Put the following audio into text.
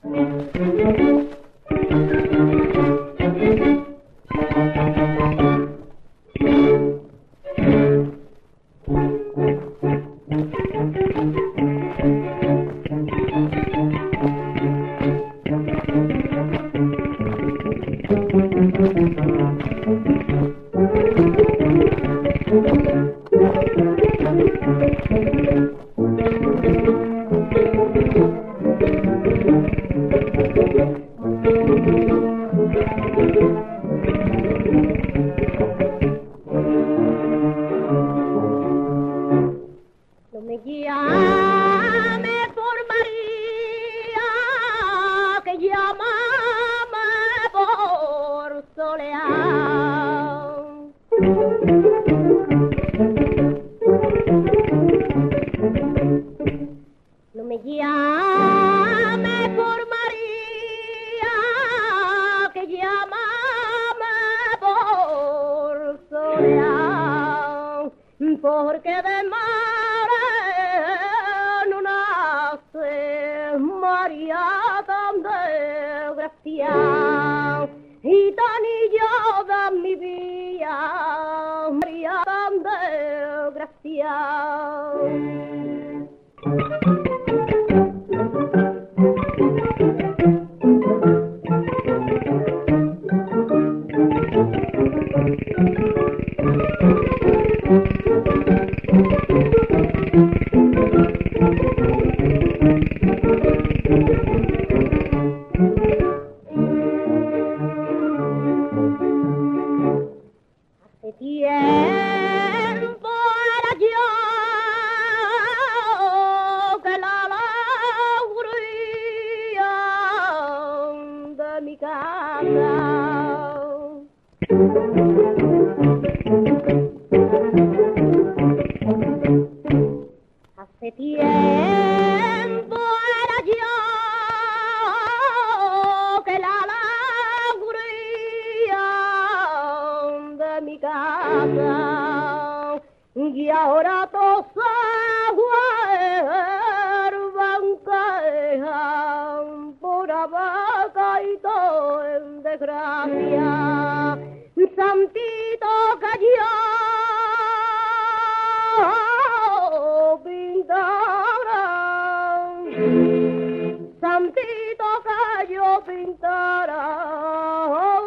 No me llame por María, que llámame por Soleá. No me llame por María, que llámame por Soleá, porque de madre no nace María tan desgraciada, y tan hillada mi vida, María tan desgraciada. Hace tiempo era yo que la alegría de mi casa. Hace tiempo era yo que la alegría de mi casa, y ahora todos se vuelvan quejan por haber caído en desgracia. Santito que yo pintara, santito que yo pintara